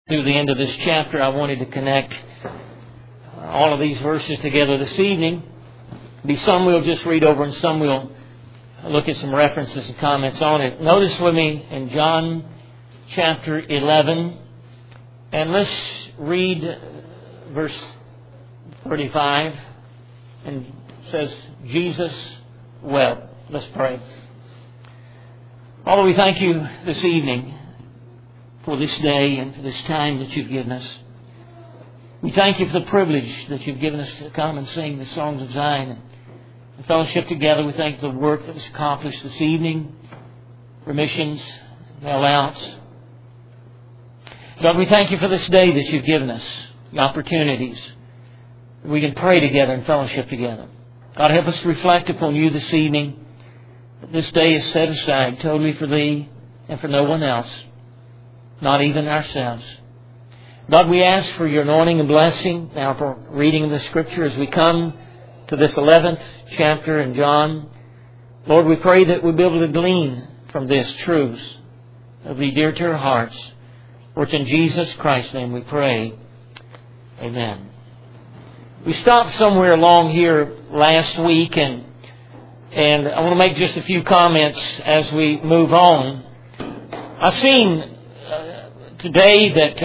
Through the end of this chapter, I wanted to connect all of these verses together this evening. Some we'll just read over and some we'll look at some references and comments on it. Notice with me in John chapter 11, and let's read verse 35, and it says, Jesus wept. Let's pray. Father, we thank you this evening for this day and for this time that you've given us. We thank you for the privilege that you've given us to come and sing the songs of Zion and fellowship together. We thank you for the work that was accomplished this evening, for missions, mail-outs. God, we thank you for this day that you've given us, the opportunities that we can pray together and fellowship together. God, help us to reflect upon you this evening. This day is set aside totally for thee and for no one else. Not even ourselves. God, we ask for your anointing and blessing now for reading of the Scripture as we come to this 11th chapter in John. Lord, we pray that we'll be able to glean from this truths that will be dear to our hearts. For it's in Jesus Christ's name we pray. Amen. We stopped somewhere along here last week and I want to make just a few comments as we move on. I've seen today that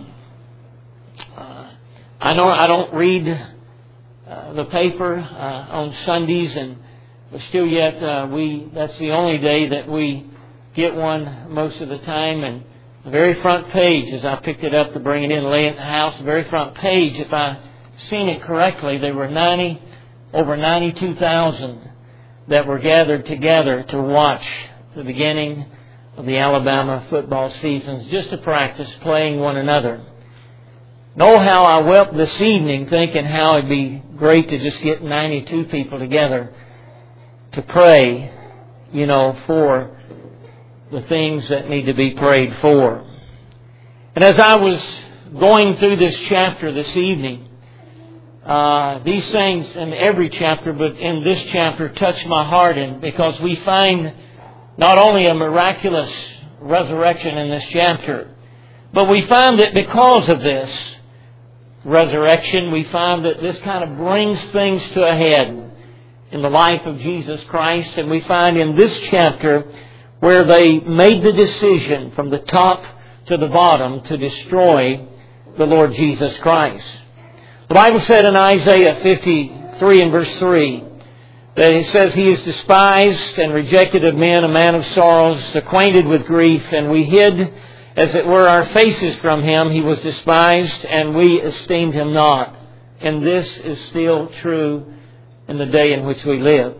I know I don't read the paper on Sundays, but still yet that's the only day that we get one most of the time. And the very front page, as I picked it up to bring it in and lay it in the house, the very front page, if I've seen it correctly, there were over 92,000 that were gathered together to watch the beginning of the Alabama football seasons, just to practice playing one another. Know how I wept this evening thinking how it'd be great to just get 92 people together to pray, for the things that need to be prayed for. And as I was going through this chapter this evening, these things in every chapter, but in this chapter, touched my heart, and because we find not only a miraculous resurrection in this chapter, but we find that because of this resurrection, we find that this kind of brings things to a head in the life of Jesus Christ. And we find in this chapter where they made the decision from the top to the bottom to destroy the Lord Jesus Christ. The Bible said in Isaiah 53 and verse 3, that it says, He is despised and rejected of men, a man of sorrows, acquainted with grief, and we hid, as it were, our faces from Him. He was despised, and we esteemed Him not. And this is still true in the day in which we live.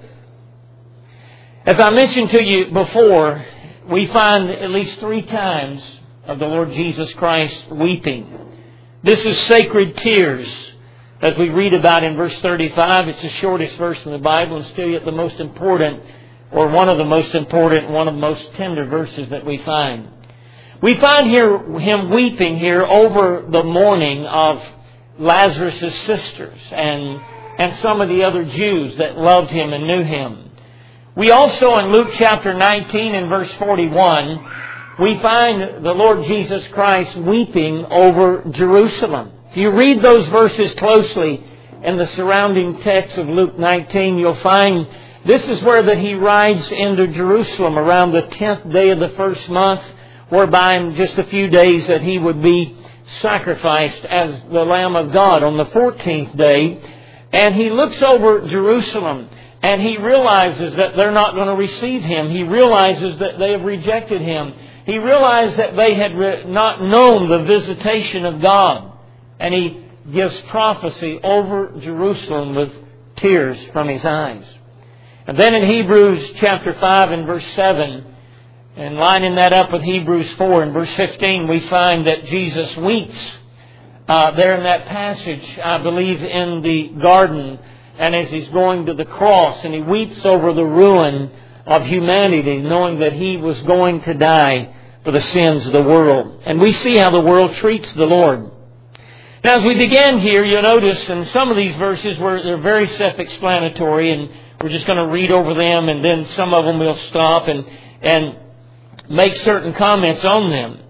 As I mentioned to you before, we find at least 3 times of the Lord Jesus Christ weeping. This is sacred tears. As we read about in verse 35, it's the shortest verse in the Bible and still yet the most important, or one of the most important, one of the most tender verses that we find. We find here Him weeping here over the mourning of Lazarus' sisters and some of the other Jews that loved Him and knew Him. We also in Luke chapter 19 and verse 41, we find the Lord Jesus Christ weeping over Jerusalem. If you read those verses closely in the surrounding text of Luke 19, you'll find this is where that He rides into Jerusalem around the 10th day of the first month, whereby in just a few days that He would be sacrificed as the Lamb of God on the 14th day. And He looks over Jerusalem and He realizes that they're not going to receive Him. He realizes that they have rejected Him. He realized that they had not known the visitation of God. And He gives prophecy over Jerusalem with tears from His eyes. And then in Hebrews chapter 5 and verse 7, and lining that up with Hebrews 4 and verse 15, we find that Jesus weeps there in that passage, I believe, in the garden, and as He's going to the cross, and He weeps over the ruin of humanity, knowing that He was going to die for the sins of the world. And we see how the world treats the Lord. Now, as we begin here, you'll notice in some of these verses where they're very self-explanatory, and we're just going to read over them, and then some of them we'll stop and make certain comments on them.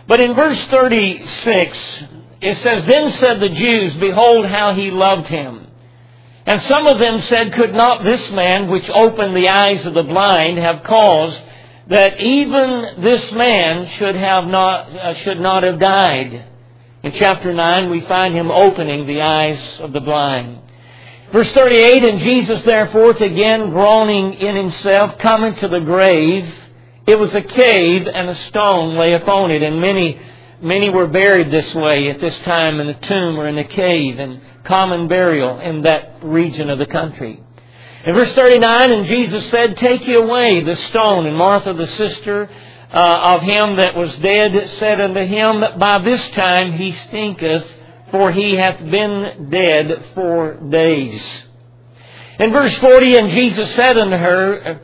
But in verse 36, it says, "Then said the Jews, Behold how he loved him. And some of them said, Could not this man which opened the eyes of the blind have caused that even this man should not have died?" In chapter 9, we find him opening the eyes of the blind. Verse 38, "And Jesus therefore, again groaning in himself, cometh to the grave. It was a cave, and a stone lay upon it." And many were buried this way at this time in a tomb or in a cave, and common burial in that region of the country. In verse 39, "And Jesus said, Take ye away the stone. And Martha, the sister of him that was dead, said unto him, By this time he stinketh, for he hath been dead 4 days." In verse 40, "And Jesus saith unto her,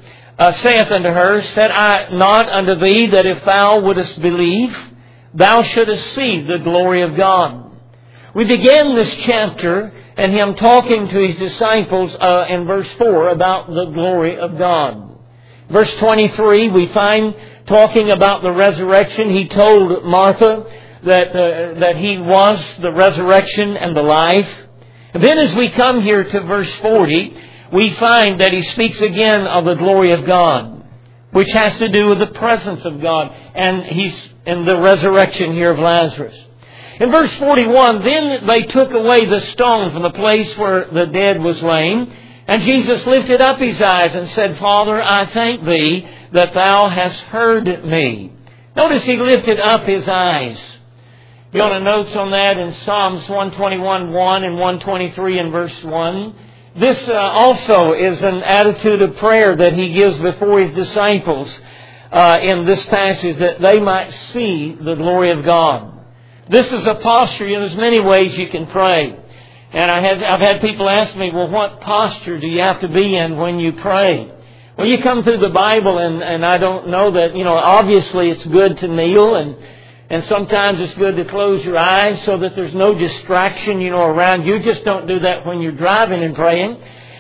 Said I not unto thee that if thou wouldest believe, thou shouldest see the glory of God?" We begin this chapter and him talking to his disciples in verse 4 about the glory of God. Verse 23, we find talking about the resurrection. He told Martha that he was the resurrection and the life. And then as we come here to verse 40, we find that he speaks again of the glory of God, which has to do with the presence of God. And he's in the resurrection here of Lazarus. In verse 41, "Then they took away the stone from the place where the dead was laying. And Jesus lifted up his eyes and said, Father, I thank thee that thou hast heard me." Notice he lifted up his eyes. If you want to notes on that in Psalms 121:1 and 123 in verse 1. This also is an attitude of prayer that he gives before his disciples in this passage, that they might see the glory of God. This is a posture. There's many ways you can pray. And I've had people ask me, well, what posture do you have to be in when you pray? Well, you come through the Bible and I don't know that, obviously it's good to kneel and sometimes it's good to close your eyes so that there's no distraction, around you. Just don't do that when you're driving and praying,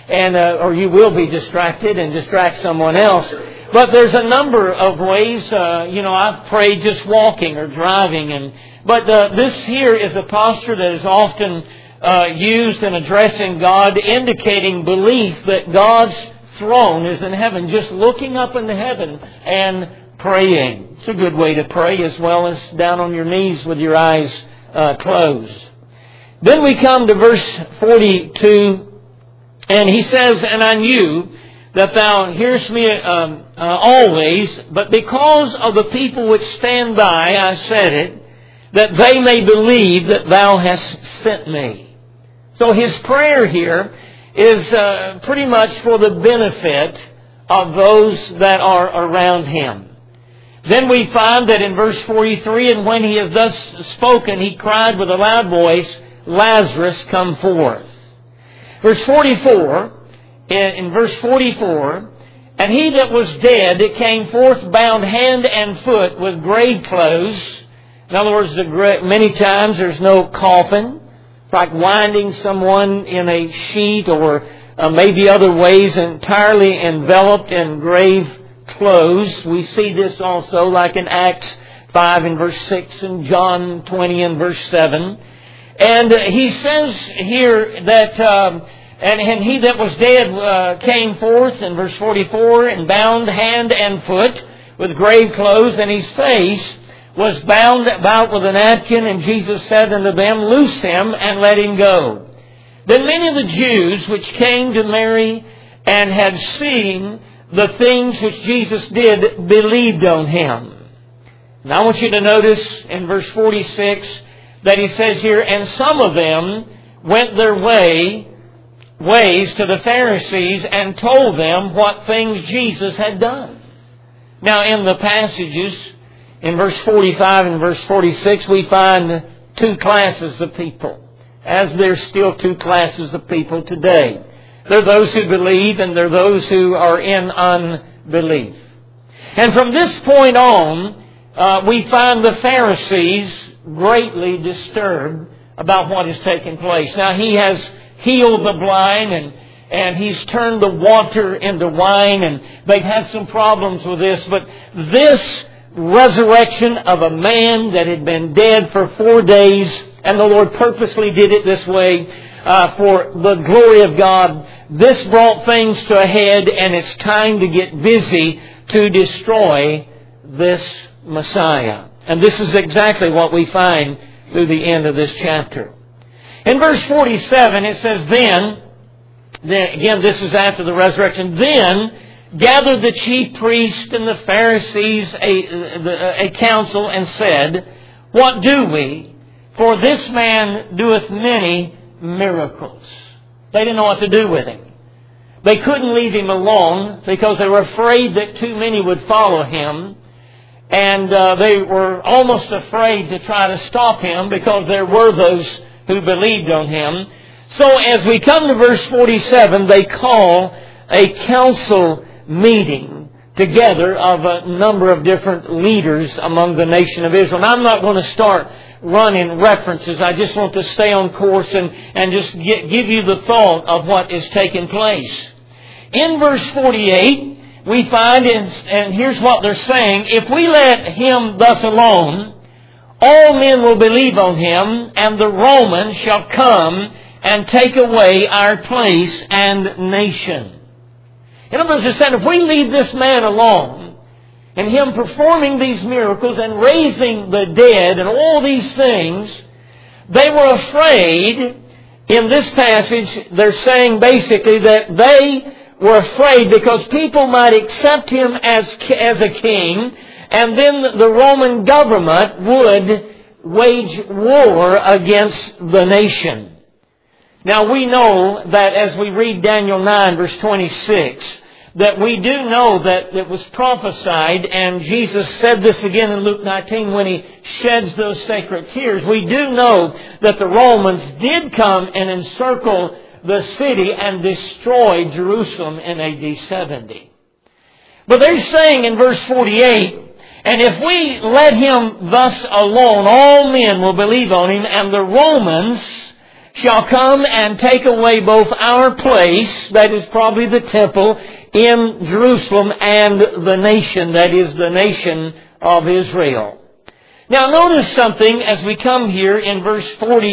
or you will be distracted and distract someone else. But there's a number of ways. I've prayed just walking or driving, but this here is a posture that is often used in addressing God, indicating belief that God's throne is in heaven, just looking up into heaven and praying. It's a good way to pray, as well as down on your knees with your eyes closed. Then we come to verse 42, and he says, "And I knew that thou hearest me always, but because of the people which stand by, I said it, that they may believe that thou hast sent me." So his prayer here is pretty much for the benefit of those that are around him. Then we find that in verse 43, "And when he has thus spoken, he cried with a loud voice, Lazarus, come forth." Verse 44, in verse 44, "And he that was dead came forth bound hand and foot with grave clothes." In other words, many times there's no coffin. It's like winding someone in a sheet, or maybe other ways, entirely enveloped in grave clothes. We see this also like in Acts 5 and verse 6 and John 20 and verse 7. And he says here that, and he that was dead came forth in verse 44, and bound hand and foot with grave clothes, and his face was bound about with a napkin. And Jesus said unto them, Loose him and let him go. Then many of the Jews which came to Mary and had seen the things which Jesus did believed on him. Now I want you to notice in verse 46 that he says here, "And some of them went their ways to the Pharisees and told them what things Jesus had done." Now in the passages, in verse 45 and verse 46, we find two classes of people, as there's still two classes of people today. There are those who believe, and there are those who are in unbelief. And from this point on, we find the Pharisees greatly disturbed about what has taken place. Now, he has healed the blind, and he's turned the water into wine, and they've had some problems with this. But this resurrection of a man that had been dead for 4 days, and the Lord purposely did it this way for the glory of God. This brought things to a head, and it's time to get busy to destroy this Messiah. And this is exactly what we find through the end of this chapter. In verse 47, it says, Then, again, this is after the resurrection, then gathered the chief priests and the Pharisees a council and said, What do we? For this man doeth many miracles. They didn't know what to do with him. They couldn't leave him alone because they were afraid that too many would follow him. And they were almost afraid to try to stop him because there were those who believed on him. So as we come to verse 47, they call a council meeting together of a number of different leaders among the nation of Israel. And I'm not going to start running references. I just want to stay on course and just give you the thought of what is taking place. In verse 48, we find, and here's what they're saying, if we let him thus alone, all men will believe on him, and the Romans shall come and take away our place and nation. In other words, they're saying, if we leave this man alone, and him performing these miracles and raising the dead and all these things, they were afraid. In this passage, they're saying basically that they were afraid because people might accept him as a king, and then the Roman government would wage war against the nation. Now we know that as we read Daniel 9 verse 26, that we do know that it was prophesied, and Jesus said this again in Luke 19 when he sheds those sacred tears. We do know that the Romans did come and encircle the city and destroy Jerusalem in AD 70. But they're saying in verse 48, and if we let him thus alone, all men will believe on him, and the Romans shall come and take away both our place, that is probably the temple, in Jerusalem, and the nation, that is the nation of Israel. Now notice something as we come here in verse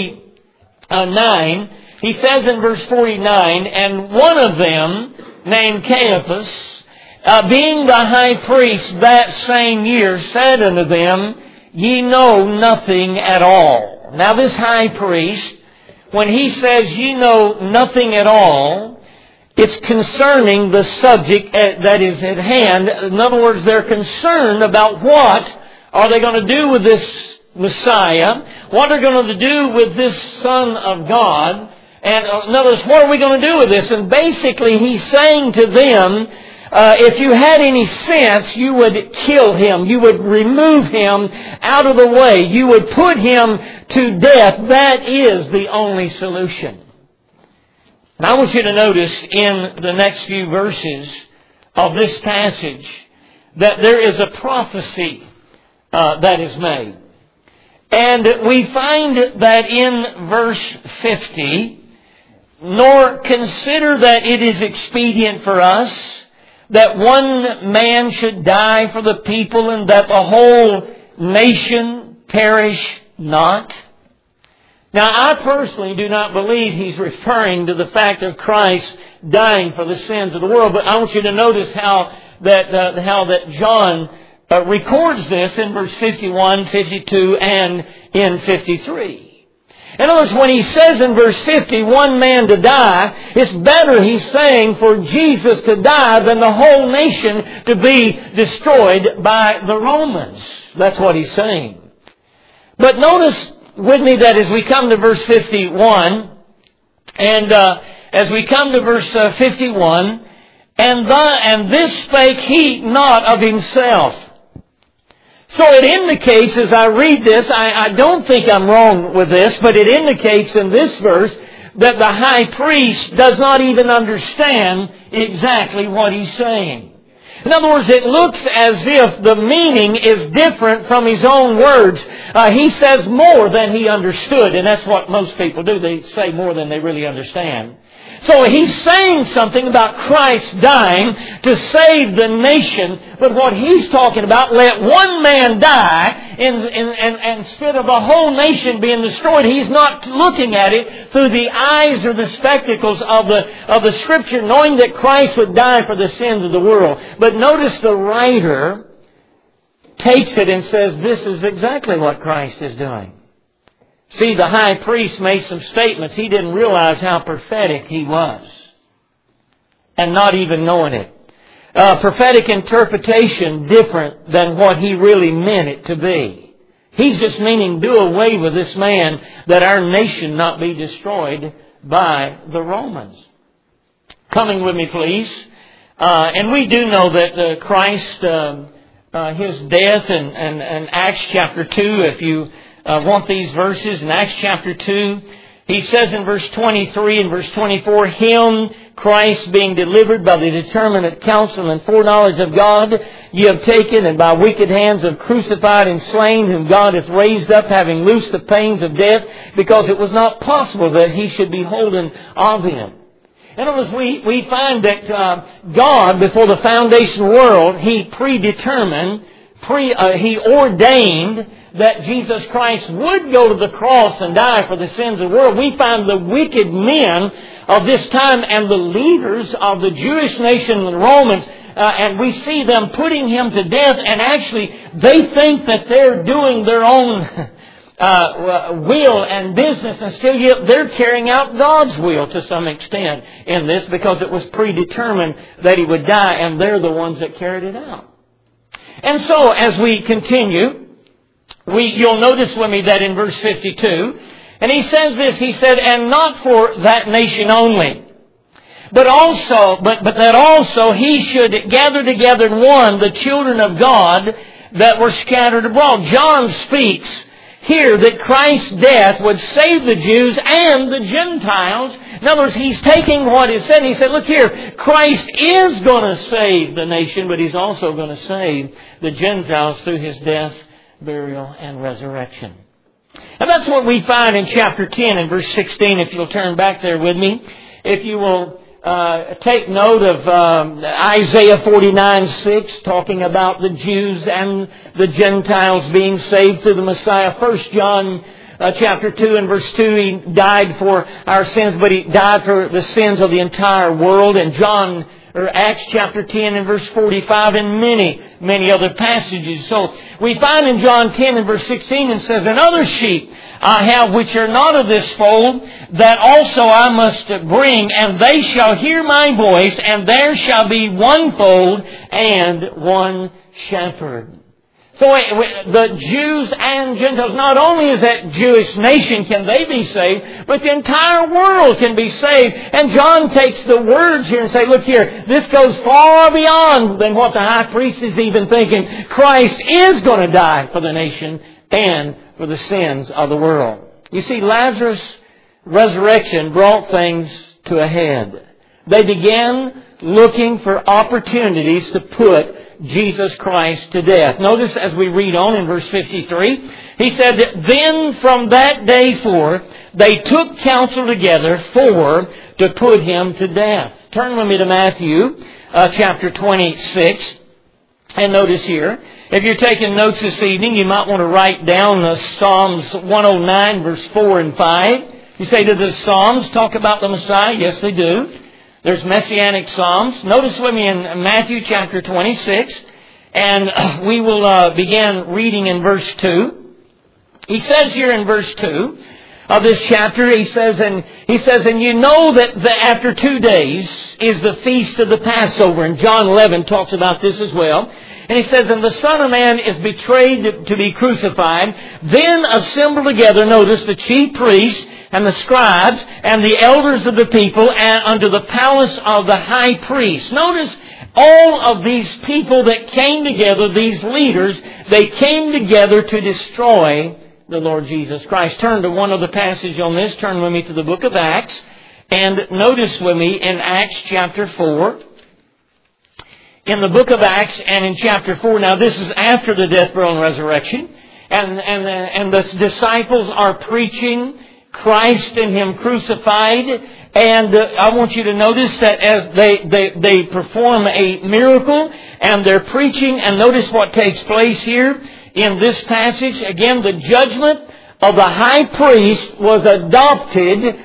49. He says in verse 49, and one of them, named Caiaphas, being the high priest that same year, said unto them, Ye know nothing at all. Now this high priest, when he says ye know nothing at all, it's concerning the subject that is at hand. In other words, they're concerned about what are they going to do with this Messiah, what they're going to do with this Son of God. And in other words, what are we going to do with this? And basically he's saying to them, if you had any sense, you would kill him. You would remove him out of the way. You would put him to death. That is the only solution. And I want you to notice in the next few verses of this passage that there is a prophecy that is made. And we find that in verse 50, nor consider that it is expedient for us that one man should die for the people and that the whole nation perish not. Now, I personally do not believe he's referring to the fact of Christ dying for the sins of the world, but I want you to notice how that John records this in verse 51, 52, and in 53. In other words, when he says in verse 50, one man to die, it's better, he's saying, for Jesus to die than the whole nation to be destroyed by the Romans. That's what he's saying. But notice with me that as we come to verse 51, and as we come to verse 51, and this spake he not of himself. So it indicates, as I read this, I don't think I'm wrong with this, but it indicates in this verse that the high priest does not even understand exactly what he's saying. In other words, it looks as if the meaning is different from his own words. He says more than he understood, and that's what most people do. They say more than they really understand. So he's saying something about Christ dying to save the nation, but what he's talking about, let one man die instead of a whole nation being destroyed. He's not looking at it through the eyes or the spectacles of the Scripture, knowing that Christ would die for the sins of the world. But notice the writer takes it and says, this is exactly what Christ is doing. See, the high priest made some statements. He didn't realize how prophetic he was. And not even knowing it. Prophetic interpretation different than what he really meant it to be. He's just meaning do away with this man that our nation not be destroyed by the Romans. Coming with me, please. And we do know that Christ, His death in Acts chapter 2, if you want these verses, in Acts chapter 2, he says in verse 23 and verse 24, Him, Christ, being delivered by the determinate counsel and foreknowledge of God, ye have taken, and by wicked hands have crucified and slain, whom God hath raised up, having loosed the pains of death, because it was not possible that he should be holden of him. In other words, we find that God, before the foundation of the world, He predetermined, He ordained that Jesus Christ would go to the cross and die for the sins of the world. We find the wicked men of this time and the leaders of the Jewish nation, the Romans, and we see them putting Him to death, and actually they think that they're doing their own will and business, and still yet they're carrying out God's will to some extent in this, because it was predetermined that He would die, and they're the ones that carried it out. And so as we continue, you'll notice with me that in verse 52, and he says this, he said, and not for that nation only, but that also he should gather together in one the children of God that were scattered abroad. John speaks here that Christ's death would save the Jews and the Gentiles. In other words, he's taking what is said and he said, look here, Christ is going to save the nation, but He's also going to save the Gentiles through His death, burial, and resurrection. And that's what we find in chapter 10 and verse 16, if you'll turn back there with me. If you will take note of Isaiah 49:6, talking about the Jews and the Gentiles being saved through the Messiah. 1 John chapter 2 and verse 2, He died for our sins, but He died for the sins of the entire world. And Acts chapter 10 and verse 45, and many other passages. So we find in John 10 and verse 16, it says, and other sheep I have which are not of this fold, that also I must bring, and they shall hear my voice, and there shall be one fold and one shepherd. So the Jews and Gentiles, not only is that Jewish nation can they be saved, but the entire world can be saved. And John takes the words here and says, look here, this goes far beyond than what the high priest is even thinking. Christ is going to die for the nation and for the sins of the world. You see, Lazarus' resurrection brought things to a head. They began looking for opportunities to put Jesus Christ to death. Notice as we read on in verse 53, he said that then from that day forth, they took counsel together to put Him to death. Turn with me to Matthew chapter 26. And notice here, if you're taking notes this evening, you might want to write down Psalms 109 verse 4 and 5. You say, do the Psalms talk about the Messiah? Yes, they do. There's Messianic Psalms. Notice with me in Matthew chapter 26, and we will begin reading in verse 2. He says here in verse 2 of this chapter, he says, and you know that after 2 days is the feast of the Passover. And John 11 talks about this as well. And he says, and the Son of Man is betrayed to be crucified. Then assemble together, notice, the chief priests and the scribes and the elders of the people and unto the palace of the high priest. Notice all of these people that came together, these leaders, they came together to destroy the Lord Jesus Christ. Turn to one other passage on this. Turn with me to the book of Acts. And notice with me in Acts chapter 4. in the book of Acts and in chapter 4. Now this is after the death, burial, and resurrection. And the disciples are preaching Christ and Him crucified. And I want you to notice that as they perform a miracle and they're preaching, and notice what takes place here in this passage. Again, the judgment of the high priest was adopted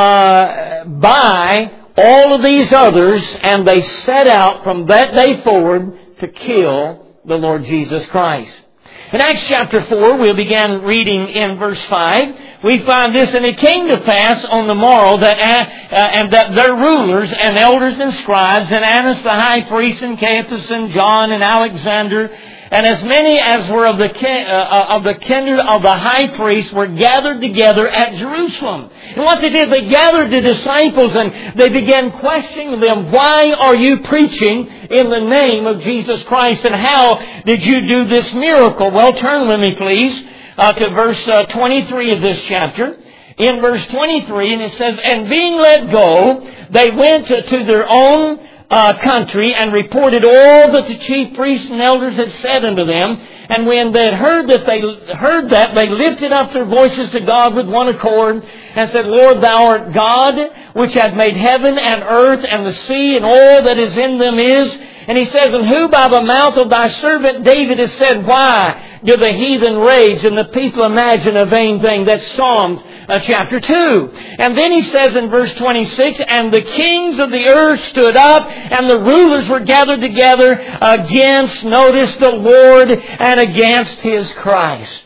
by all of these others, and they set out from that day forward to kill the Lord Jesus Christ. In Acts chapter 4, we'll begin reading in verse 5. We find this, and it came to pass on the morrow that their rulers and elders and scribes, and Annas the high priest, and Caiaphas, and John, and Alexander, and as many as were of the kindred of the high priest were gathered together at Jerusalem. And what they did, they gathered the disciples and they began questioning them, why are you preaching in the name of Jesus Christ? And how did you do this miracle? Well, turn with me, please, to verse 23 of this chapter. In verse 23, and it says, and being let go, they went to their own country and reported all that the chief priests and elders had said unto them. And when they had heard that, they lifted up their voices to God with one accord and said, Lord, Thou art God, which hath made heaven and earth and the sea and all that is in them is. And he says, and who by the mouth of thy servant David has said, why do the heathen rage and the people imagine a vain thing? That's Psalms chapter 2. And then he says in verse 26, and the kings of the earth stood up, and the rulers were gathered together against, notice, the Lord and against His Christ.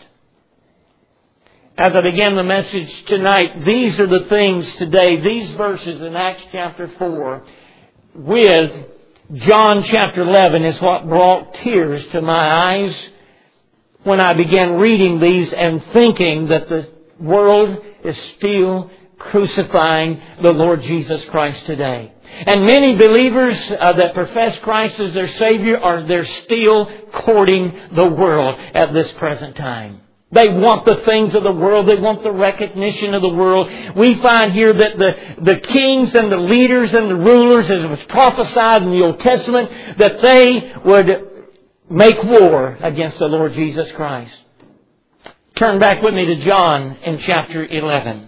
As I begin the message tonight, these are the things today, these verses in Acts chapter 4 with John chapter 11 is what brought tears to my eyes when I began reading these and thinking that the world is still crucifying the Lord Jesus Christ today. And many believers that profess Christ as their Savior they're still courting the world at this present time. They want the things of the world. They want the recognition of the world. We find here that the kings and the leaders and the rulers, as it was prophesied in the Old Testament, that they would make war against the Lord Jesus Christ. Turn back with me to John in chapter 11.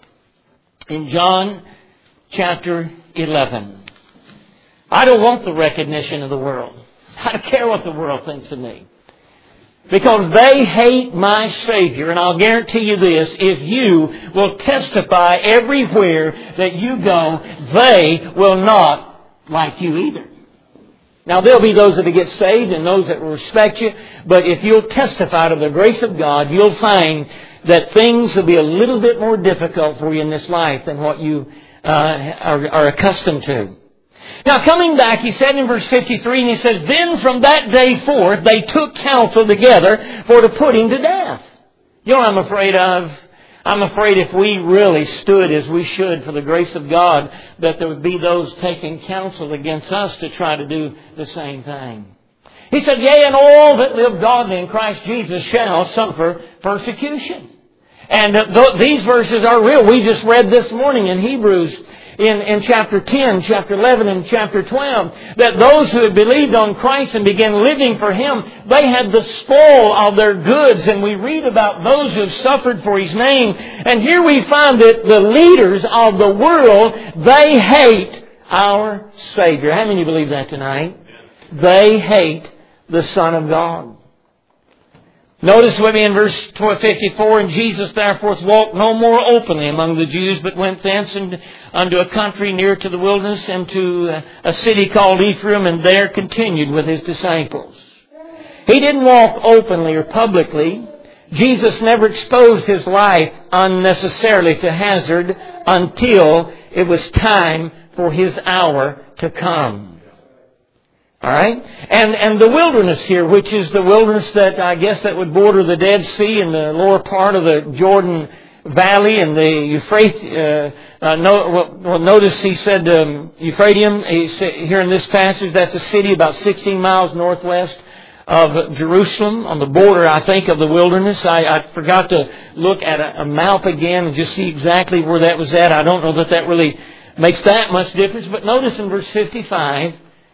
In John chapter 11. I don't want the recognition of the world. I don't care what the world thinks of me. Because they hate my Savior. And I'll guarantee you this, if you will testify everywhere that you go, they will not like you either. Now, there'll be those that will get saved and those that will respect you. But if you'll testify to the grace of God, you'll find that things will be a little bit more difficult for you in this life than what you are accustomed to. Now, coming back, he said in verse 53, and he says, then from that day forth, they took counsel together for to put him to death. You know what I'm afraid of? I'm afraid if we really stood as we should for the grace of God, that there would be those taking counsel against us to try to do the same thing. He said, yea, and all that live godly in Christ Jesus shall suffer persecution. And these verses are real. We just read this morning in Hebrews in chapter 10, chapter 11, and chapter 12, that those who had believed on Christ and began living for Him, they had the spoil of their goods. And we read about those who have suffered for His name. And here we find that the leaders of the world, they hate our Savior. How many believe that tonight? They hate the Son of God. Notice with me in verse 54, and Jesus therefore walked no more openly among the Jews, but went thence unto a country near to the wilderness, and to a city called Ephraim, and there continued with His disciples. He didn't walk openly or publicly. Jesus never exposed His life unnecessarily to hazard until it was time for His hour to come. All right? And the wilderness here, which is the wilderness that I guess that would border the Dead Sea and the lower part of the Jordan Valley and the Euphrates. Notice he said Euphrateum. He said, here in this passage, that's a city about 16 miles northwest of Jerusalem, on the border, I think, of the wilderness. I forgot to look at a map again and just see exactly where that was at. I don't know that really makes that much difference. But notice in verse 55,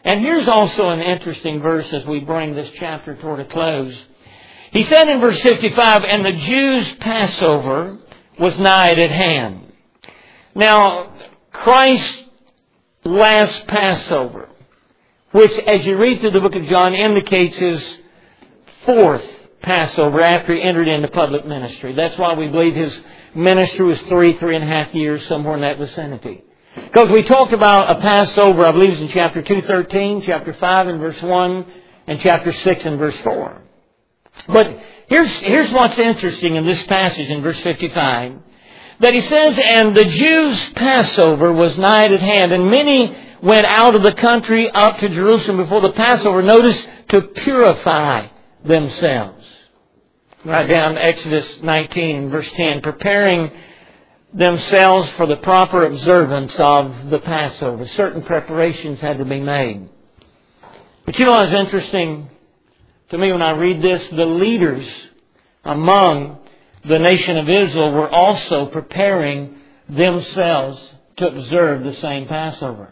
And here's also an interesting verse as we bring this chapter toward a close. He said in verse 55, "And the Jews' Passover was nigh at hand." Now, Christ's last Passover, which as you read through the book of John indicates his fourth Passover after he entered into public ministry. That's why we believe his ministry was 3.5 years, somewhere in that vicinity. Because we talked about a Passover, I believe it's in chapter 2:13, chapter 5 and verse 1, and chapter 6 and verse 4. But here's what's interesting in this passage in verse 55. That he says, "And the Jews' Passover was nigh at hand, and many went out of the country up to Jerusalem before the Passover." Notice, to purify themselves. Right down Exodus 19, verse 10. Preparing themselves for the proper observance of the Passover. Certain preparations had to be made. But you know what's interesting to me when I read this? The leaders among the nation of Israel were also preparing themselves to observe the same Passover.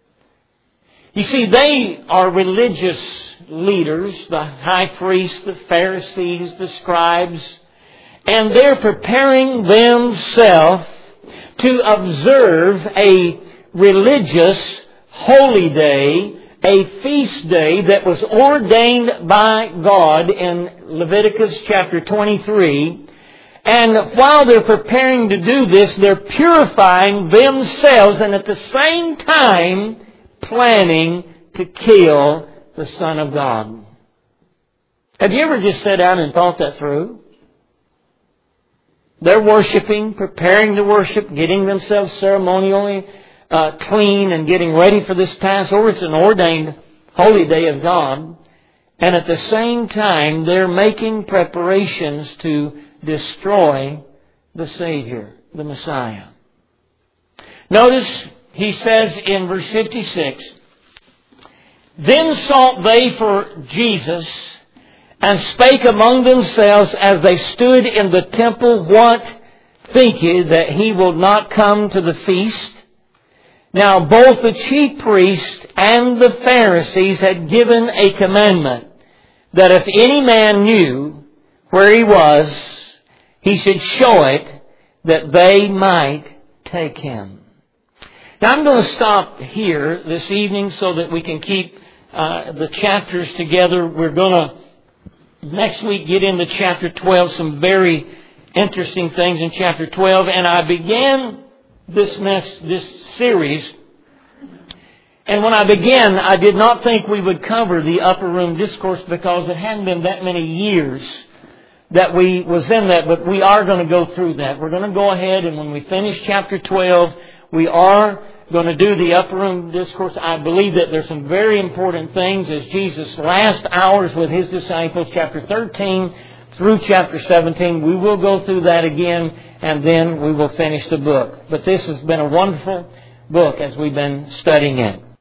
You see, they are religious leaders, the high priests, the Pharisees, the scribes, and they're preparing themselves to observe a religious holy day, a feast day that was ordained by God in Leviticus chapter 23. And while they're preparing to do this, they're purifying themselves and at the same time planning to kill the Son of God. Have you ever just sat down and thought that through? They're worshiping, preparing to worship, getting themselves ceremonially clean and getting ready for this Passover. It's an ordained holy day of God. And at the same time, they're making preparations to destroy the Savior, the Messiah. Notice, he says in verse 56, "Then sought they for Jesus, and spake among themselves as they stood in the temple, What think ye, that he will not come to the feast? Now both the chief priests and the Pharisees had given a commandment, that if any man knew where he was, he should show it, that they might take him." Now I'm going to stop here this evening so that we can keep the chapters together. We're going to next week get into chapter 12, some very interesting things in chapter 12. And I began this series, and when I began, I did not think we would cover the upper room discourse because it hadn't been that many years that we was in that, but we are going to go through that. We're going to go ahead, and when we finish chapter 12, we are going to do the upper room discourse. I believe that there's some very important things as Jesus' last hours with His disciples, chapter 13 through chapter 17. We will go through that again, and then we will finish the book. But this has been a wonderful book as we've been studying it.